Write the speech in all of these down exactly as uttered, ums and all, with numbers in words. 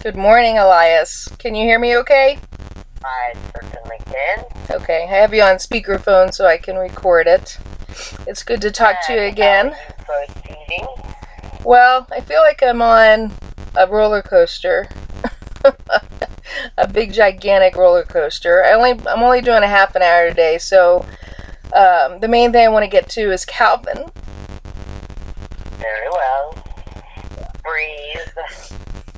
Good morning, Elias. Can you hear me okay? I certainly can. Okay, I have you on speakerphone so I can record it. It's good to talk to you again. How are you proceeding? Well, I feel like I'm on a roller coaster. A big, gigantic roller coaster. I only, I'm only doing a half an hour today, so um, the main thing I want to get to is Calvin. Very well. Breathe.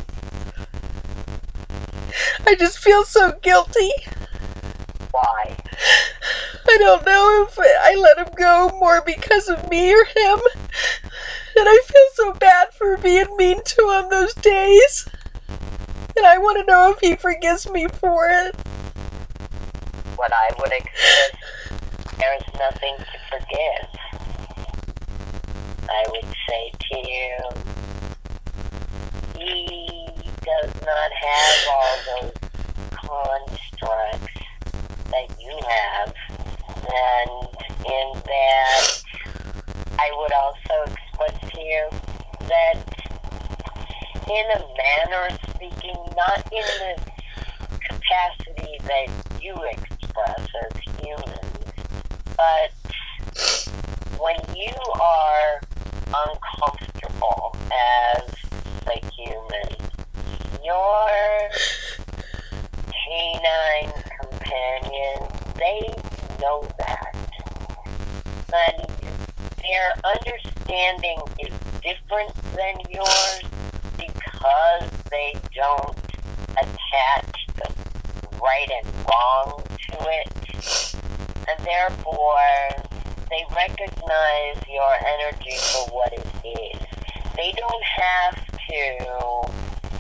I just feel so guilty. Why? I don't know if I let him go more because of me or him. And I feel so bad for being mean to him those days. And I want to know if he forgives me for it. What I would expect, there's nothing to forgive. I would say to you, he does not have all those constructs that you have. And in that, I would also express to you that in a manner of speaking, not in the capacity that you express as humans, but when you are uncomfortable as a human, your canine companion, they know that. And their understanding is different than yours because they don't attach the right and wrong to it. And therefore, they recognize your energy for what it is. They don't have to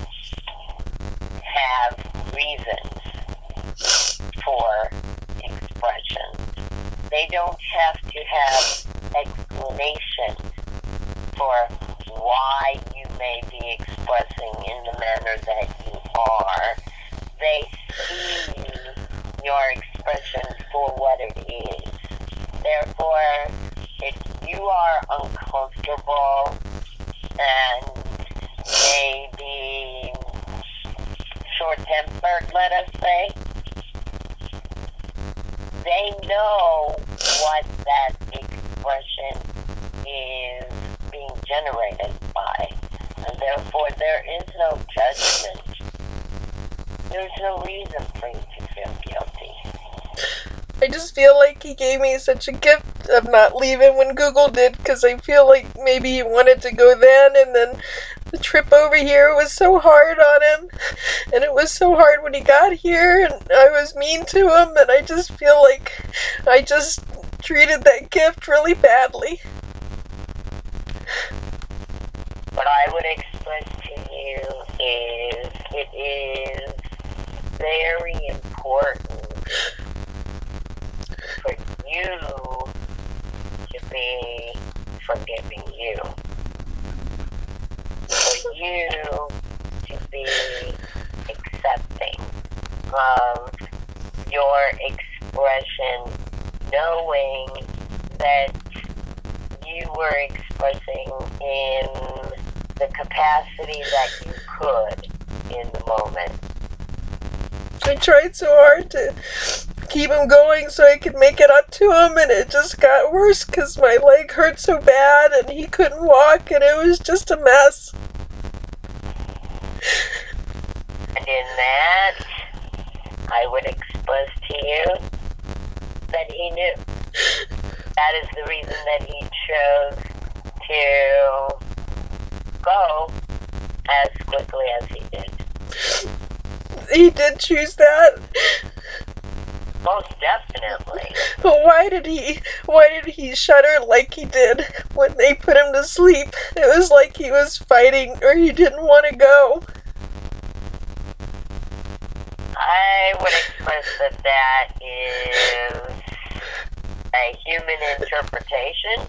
have reasons for expression. They don't have to have explanations for why you may be expressing in the manner that you are. They see your expression for what it is. Therefore, if you are uncomfortable and maybe short-tempered, let us say, they know what that expression is being generated by. And therefore, there is no judgment. There's no reason for you to feel guilty. I just feel like he gave me such a gift of not leaving when Google did, because I feel like maybe he wanted to go then, and then the trip over here was so hard on him, and it was so hard when he got here, and I was mean to him, and I just feel like I just treated that gift really badly. What I would express to you is it is very important for you to be forgiving you. For you to be accepting of your expression, knowing that you were expressing in the capacity that you could in the moment. I tried so hard to keep him going so I could make it up to him, and it just got worse because my leg hurt so bad and he couldn't walk, and it was just a mess. And in that, I would express to you that he knew. That is the reason that he chose to go as quickly as he did. He did choose that. Most definitely. But why did he, why did he shudder like he did when they put him to sleep? It was like he was fighting or he didn't want to go. I would express that that is a human interpretation,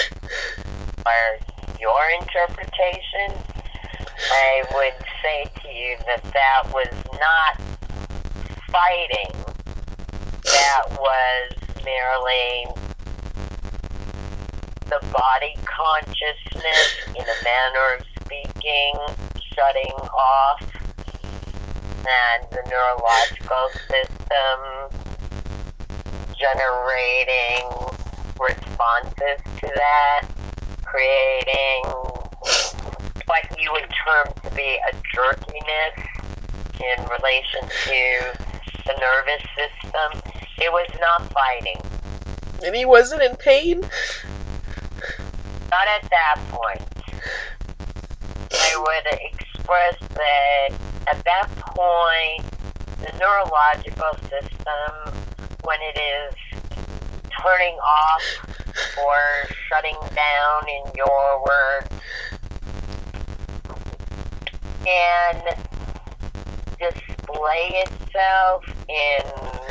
or your interpretation. I would say to you that that was not fighting. That was merely the body consciousness, in a manner of speaking, shutting off and the neurological system generating responses to that, creating what you would term to be a jerkiness in relation to the nervous system. It was not fighting. And he wasn't in pain? Not at that point. I would express that at that point, the neurological system, when it is turning off or shutting down, in your words, can display itself in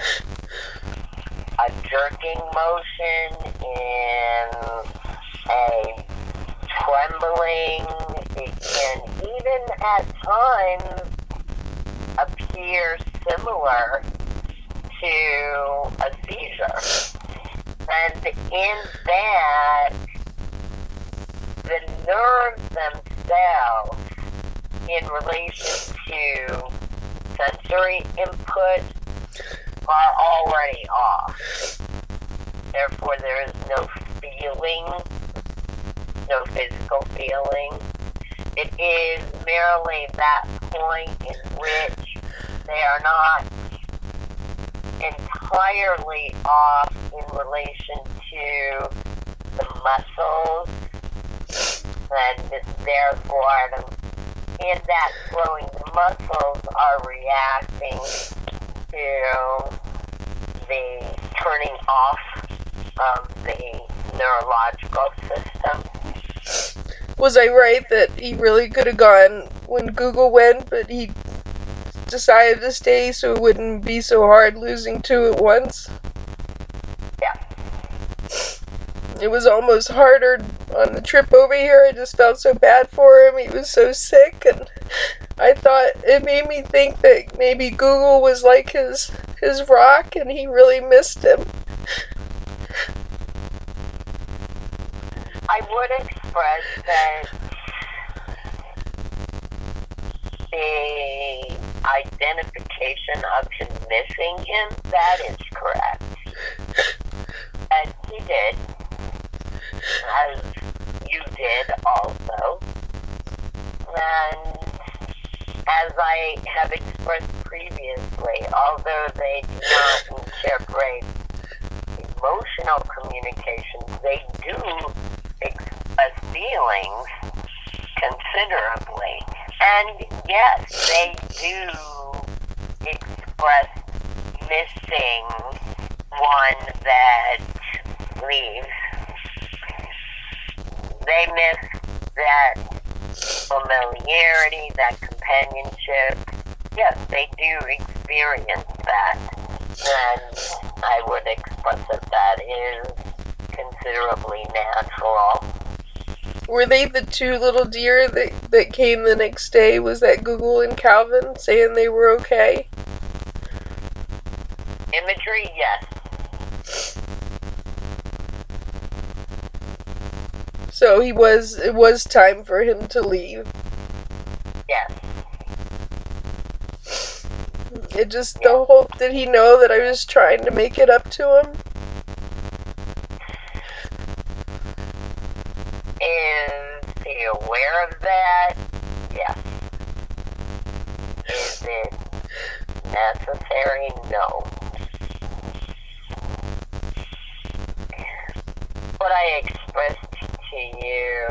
a jerking motion, in a trembling. It can even at times appear similar to a seizure. And in that, the nerves themselves, in relation to sensory input, are already off. Therefore, there is no feeling, no physical feeling. It is merely that point in which they are not entirely off in relation to the muscles, and therefore, in that flowing, the muscles are reacting to the turning off of the neurological system. Was I right that he really could have gone when Google went, but he decided to stay so it wouldn't be so hard losing two at once? Yeah. It was almost harder on the trip over here. I just felt so bad for him. He was so sick, and I thought it made me think that maybe Google was like his his rock, and he really missed him. I would express that the identification of him missing him, that is correct. And he did, as you did also. And as I have expressed previously, although they do not incorporate emotional communications, they do express feelings considerably. And yes, they do express missing one that leaves. They miss that familiarity, that companionship. Yes, they do experience that. And I would express that that is considerably natural. Were they the two little deer that, that came the next day? Was that Google and Calvin saying they were okay? Imagery, yes. So he was, it was time for him to leave. Yes. It just, the whole, did he know that I was trying to make it up to him? Is he aware of that? Yes. Is it necessary? No. What I expressed to you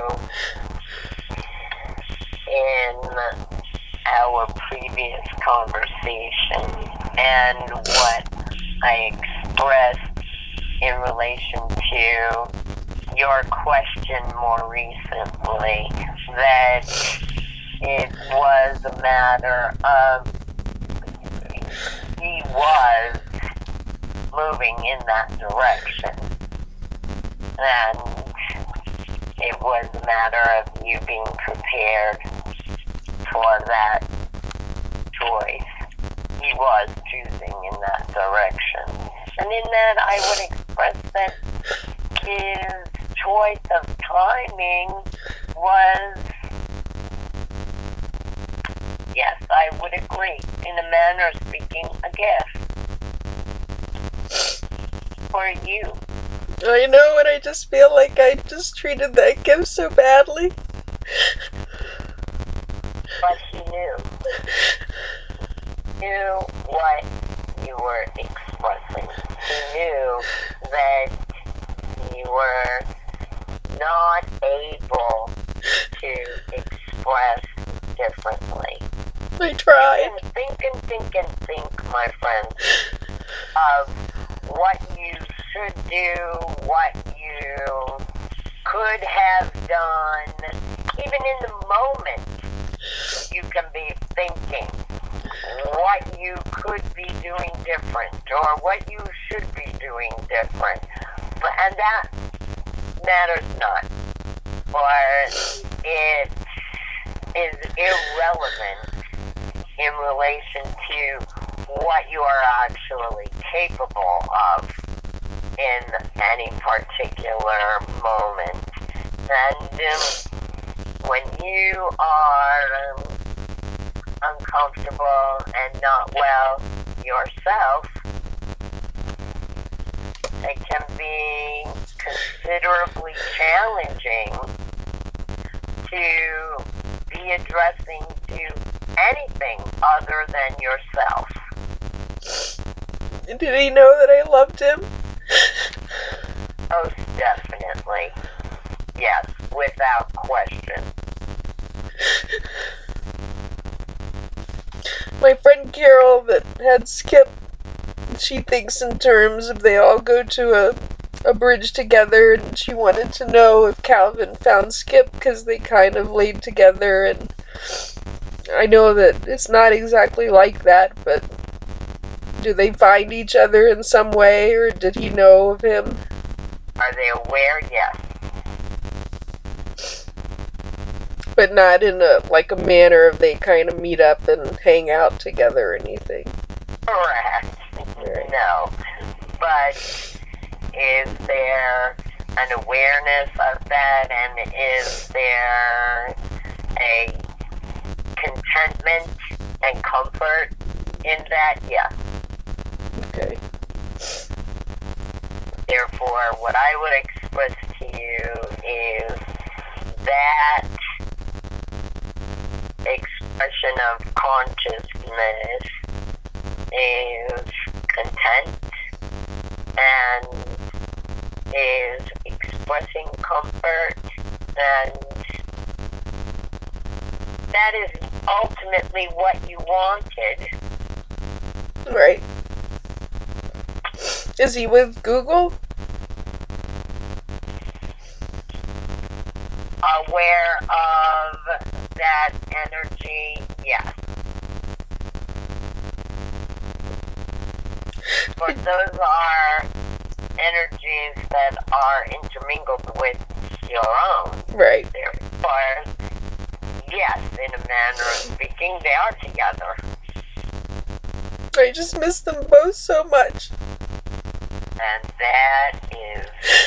in our previous conversation, and what I expressed in relation to your question more recently, that it was a matter of he was moving in that direction, and it was a matter of you being prepared for that choice. He was choosing in that direction, and in that I would express that his choice of timing was yes, I would agree. In a manner of speaking, a gift. For you. I know, and I just feel like I just treated that gift so badly. But he knew. He knew what you were expressing. He knew that you were not able to express differently. I tried. And think and think and think, my friend, of what you should do, what you could have done. Even in the moment, you can be thinking what you could be doing different or what you should be doing different. But, and that matters not. Or it is irrelevant in relation to what you are actually capable of in any particular moment. And um, when you are um, uncomfortable and not well yourself, it can be considerably challenging to be addressing to anything other than yourself. Did he know that I loved him? Most definitely. Yes, without question. My friend Carol that had Skip, she thinks in terms of they all go to a, a bridge together, and she wanted to know if Calvin found Skip because they kind of laid together, and I know that it's not exactly like that, but do they find each other in some way, or did he know of him? Are they aware? Yes. But not in a, like a manner of they kind of meet up and hang out together or anything. Correct. Right. No. But is there an awareness of that, and is there a contentment and comfort in that? Yes. Okay. Therefore, what I would express to you is that expression of consciousness is content and is expressing comfort, and that is ultimately what you wanted. Right. Is he with Google? Aware of that energy, yes. But those are energies that are intermingled with your own. Right. Therefore, yes, in a manner of speaking, they are together. I just miss them both so much. And that is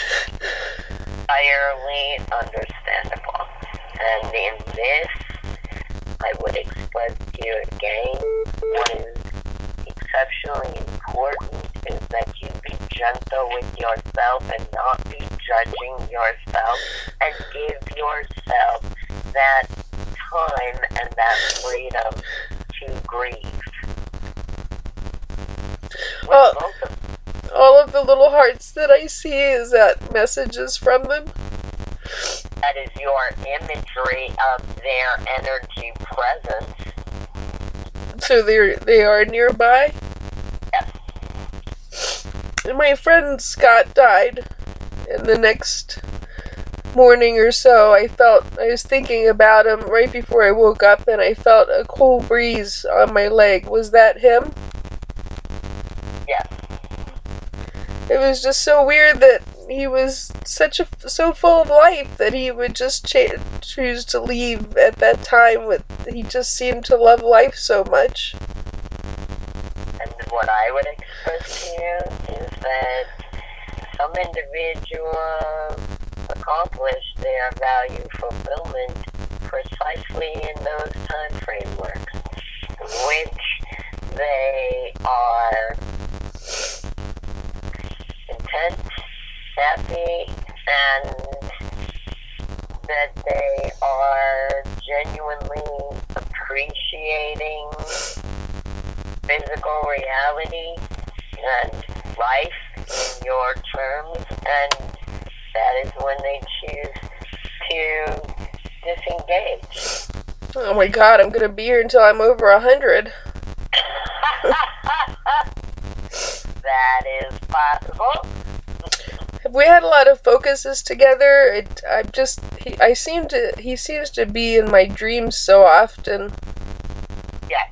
entirely understandable. And in this, I would express to you again, what is exceptionally important is that you be gentle with yourself and not be judging yourself, and give yourself that time and that freedom to grieve. With Well, both of all of the little hearts that I see, is that messages from them? That is your imagery of their energy presence. So they're they are nearby? Yes. And my friend Scott died, and the next morning or so I felt, I was thinking about him right before I woke up, and I felt a cool breeze on my leg. Was that him? Yes. It was just so weird that he was such a so full of life that he would just cha- choose to leave at that time. With he just seemed to love life so much. And what I would express to you is that some individuals accomplish their value fulfillment precisely in those time frameworks. and that they are genuinely appreciating physical reality and life in your terms, and that is when they choose to disengage. Oh my god, I'm gonna be here until I'm over a hundred. That is possible. We had a lot of focuses together. It, I just, he, I seem to, he seems to be in my dreams so often. Yeah.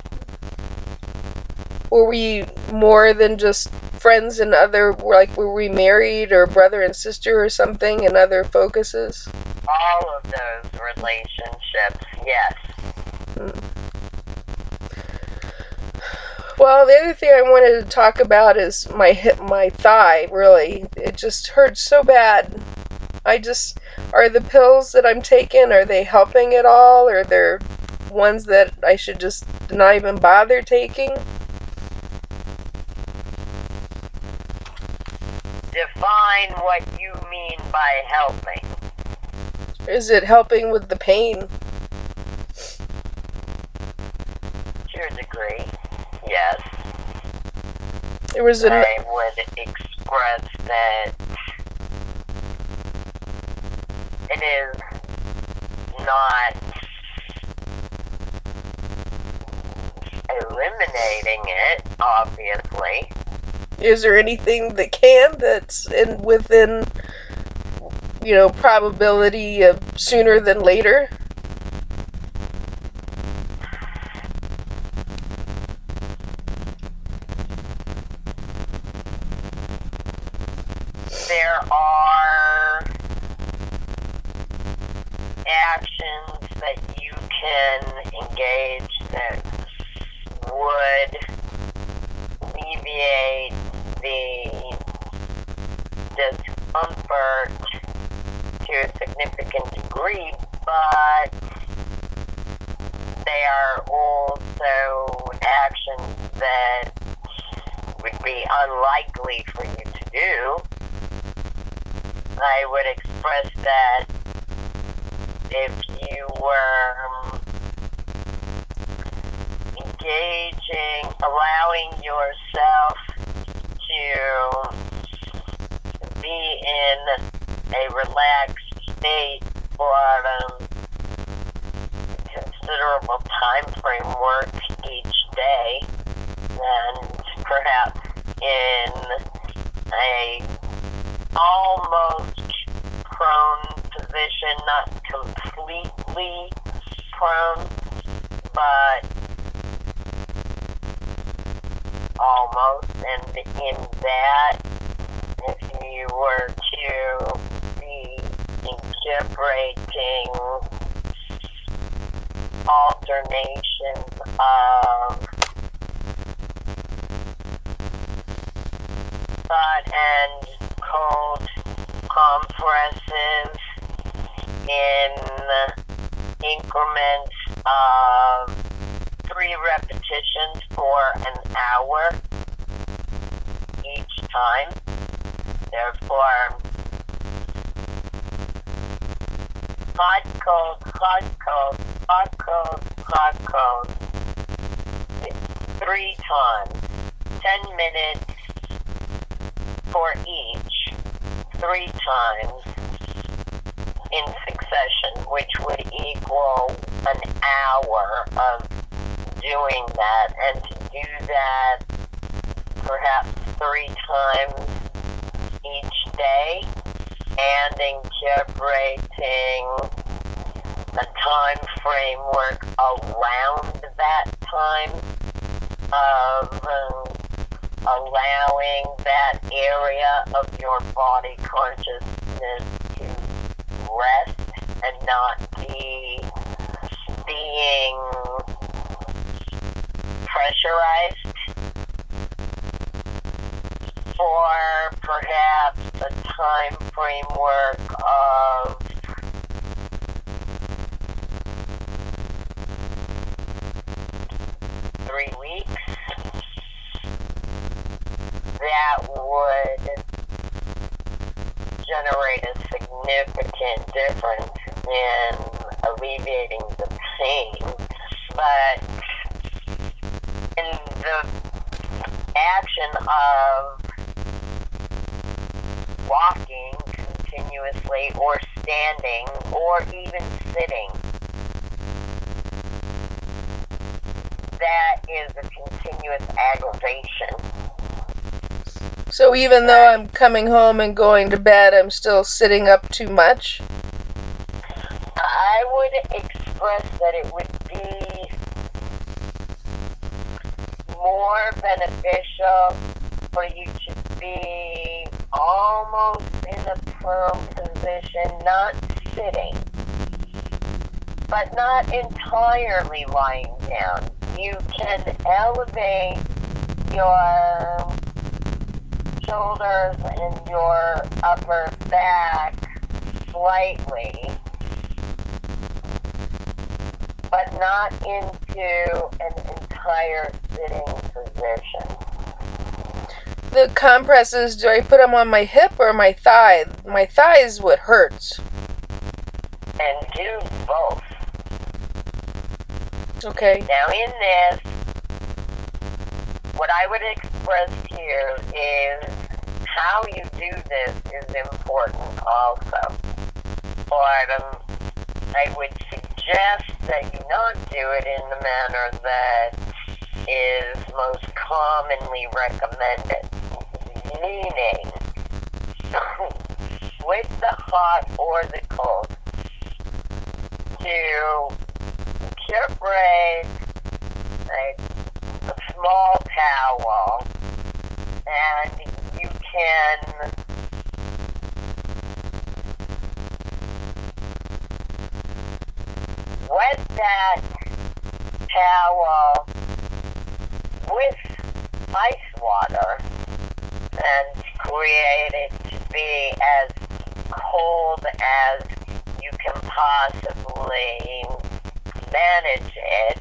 Were we more than just friends and other, like, were we married or brother and sister or something and other focuses? All of those relationships, yes. Hmm. Well, the other thing I wanted to talk about is my hip, my thigh, really. It just hurts so bad. I just, are the pills that I'm taking, are they helping at all? Or are there ones that I should just not even bother taking? Define what you mean by helping. Is it helping with the pain? To a degree, yes. There was an... I would express that it is not eliminating it, obviously. Is there anything that can, that's in within, you know, probability of sooner than later? There are actions that you can engage that would alleviate the discomfort to a significant degree, but they are also actions that would be unlikely for you to do. I would express that if you were um, engaging, allowing yourself to be in a relaxed state for a considerable time framework each day, and perhaps in a almost prone position, not completely prone, but almost, and in that, if you were to be incorporating alternation of hot and cold compresses in increments of three repetitions for an hour each time. Therefore, hot, cold, hot, cold, hot, cold, hot, cold, three times, ten minutes for each, three times in succession, which would equal an hour of doing that, and to do that perhaps three times each day, and incorporating a time framework around that time of um, allowing that area of your body consciousness to rest and not be being pressurized for perhaps a time framework of three weeks. That would generate a significant difference in alleviating the pain, but in the action of walking continuously or standing or even sitting, that is a continuous aggravation. So even though I'm coming home and going to bed, I'm still sitting up too much? I would express that it would be more beneficial for you to be almost in a prone position, not sitting, but not entirely lying down. You can elevate your shoulders and your upper back slightly, but not into an entire sitting position. The compresses, do I put them on my hip or my thigh? My thigh is what hurts. And do both. Okay. Now in this, what I would express here is how you do this is important also. But um, I would suggest that you not do it in the manner that is most commonly recommended, meaning with the hot or the cold, to separate a, a small towel, and you can wet that towel with ice water and create it to be as cold as you can possibly manage it.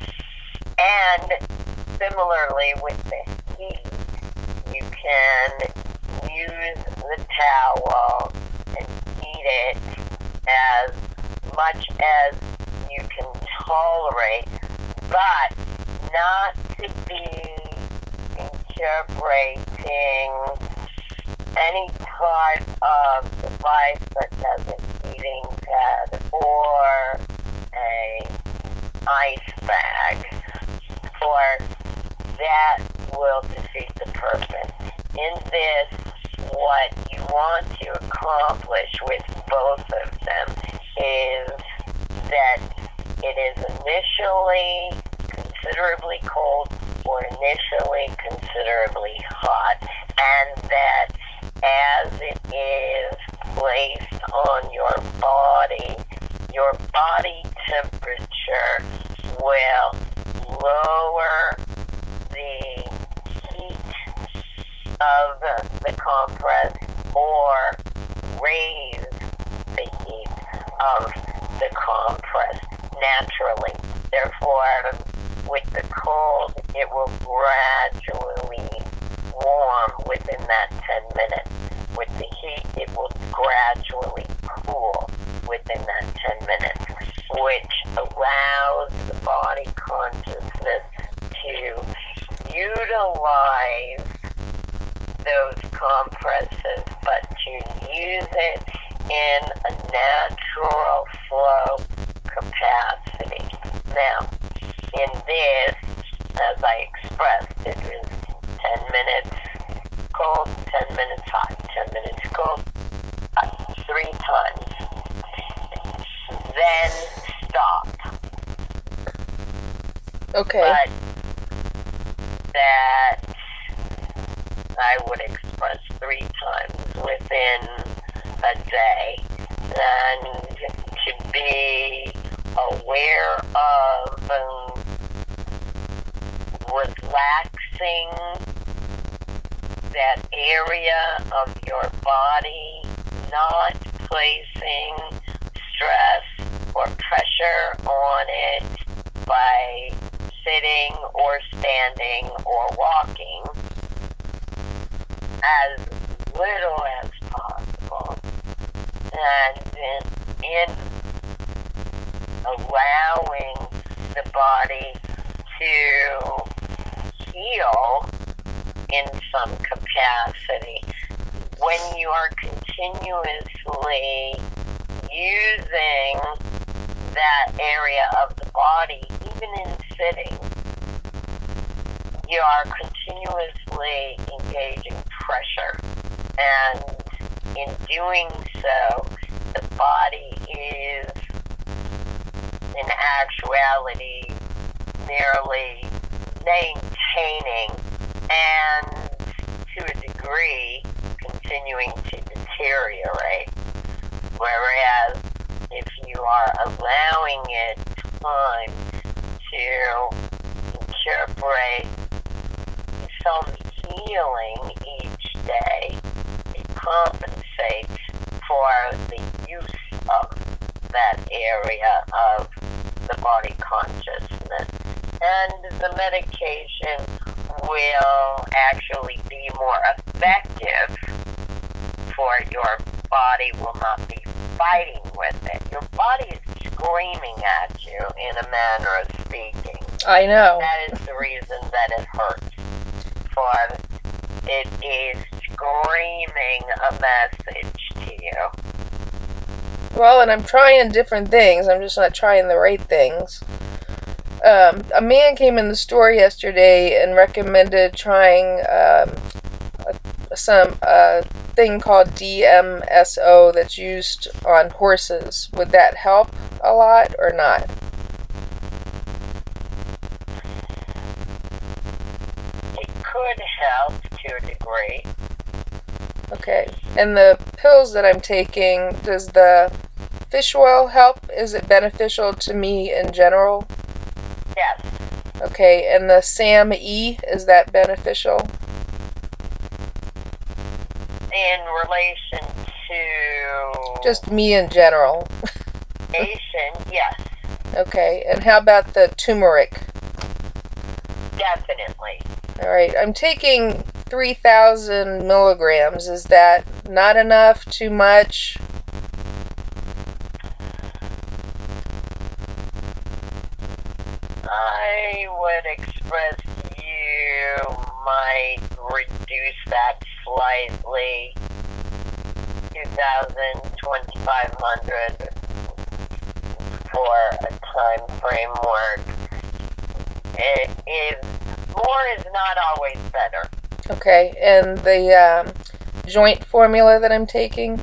And similarly with the heat, you can use the towel and heat it as much as you can tolerate, but not to be incorporating any type of device such as a heating pad or a ice bag, for that will defeat the purpose. In this, what you want to accomplish with both of them is that it is initially considerably cold or initially considerably hot, and that as it is placed on your body, your body temperature will lower the heat of the compress or raise the heat of the compress naturally. Therefore, with the cold, it will gradually warm within that ten minutes. With the heat, it will gradually cool within that ten minutes, which allows the body consciousness to utilize those compresses, but to use it in a natural flow capacity. Now, in this, as I expressed, it is ten minutes cold, ten minutes hot, ten minutes cold, hot, three times. Then stop. Okay. But that I would express three times within a day, and to be aware of um, relaxing that area of your body, not placing stress or pressure on it by sitting or standing or walking, as little as possible. And in, in allowing the body to heal in some capacity, when you are continuously using that area of the body, even in sitting, you are continuously engaging pressure. And in doing so, the body is, in actuality, merely maintaining and, to a degree, continuing to deteriorate. Whereas, if you are allowing it time to incorporate some healing each day, it compensates for the use of that area of the body consciousness. And the medication will actually be more effective, for your body will not be fighting with it. Your body is screaming at you, in a manner of speaking. I know. That is the reason that it hurts. For it is screaming a message to you. Well, and I'm trying different things. I'm just not trying the right things. Um, a man came in the store yesterday and recommended trying um, a, some uh, thing called D M S O that's used on horses. Would that help a lot or not? It could help to a degree. Okay. And the pills that I'm taking, does the fish oil help? Is it beneficial to me in general? Yes. Okay. And the S A M E, is that beneficial? In relation to... Just me in general. Asian, yes. Okay. And how about the turmeric? Definitely. All right. I'm taking three thousand milligrams. Is that not enough? Too much? I would express you might reduce that slightly. two thousand, twenty-five hundred for a time framework. It is, more is not always better. Okay. And the um, joint formula that I'm taking?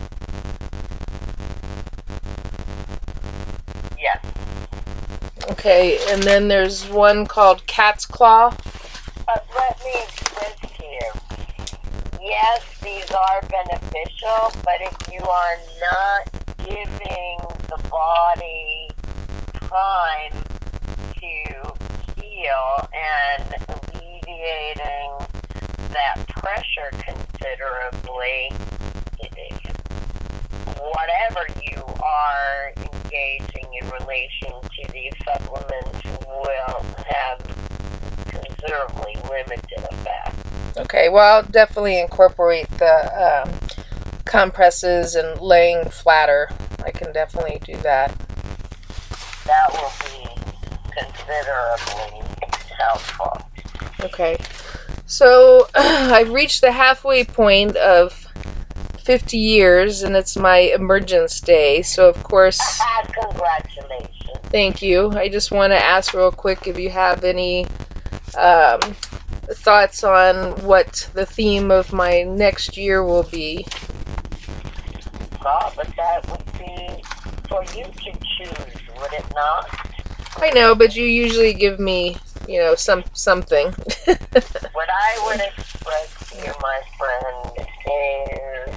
Yes. Okay. And then there's one called Cat's Claw. But let me express to you, yes, these are beneficial, but if you are not giving the body time to heal and alleviating that pressure considerably, it is, whatever you are engaging in relation to these supplements will have considerably limited effect. Okay, well, I'll definitely incorporate the um, compresses and laying flatter. I can definitely do that. That will be considerably helpful. Okay, so I've reached the halfway point of fifty years, and it's my emergence day. So, of course, Congratulations. thank you. I just want to ask real quick if you have any um, thoughts on what the theme of my next year will be. Well, but that would be for you to choose, would it not? I know, but you usually give me, you know, some something. What I would express to you, my friend, is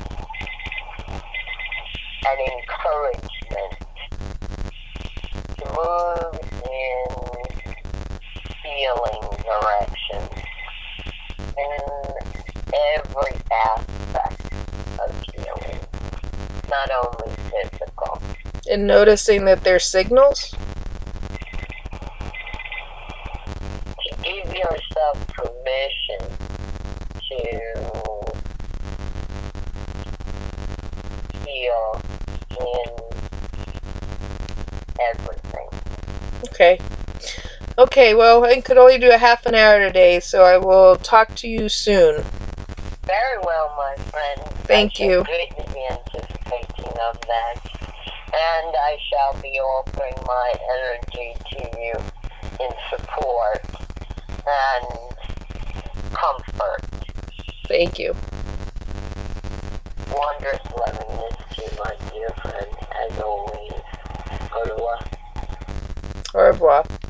an encouragement to move in healing direction in every aspect of healing, not only physical. And noticing that there's signals. To give yourself permission to heal everything. Okay. Okay, well, I could only do a half an hour today, so I will talk to you soon. Very well, my friend. Thank I you. shall greatly be anticipating of that. And I shall be offering my energy to you in support and comfort. Thank you. Wondrous lovingness to you, my dear friend, as always. Au revoir. Au revoir.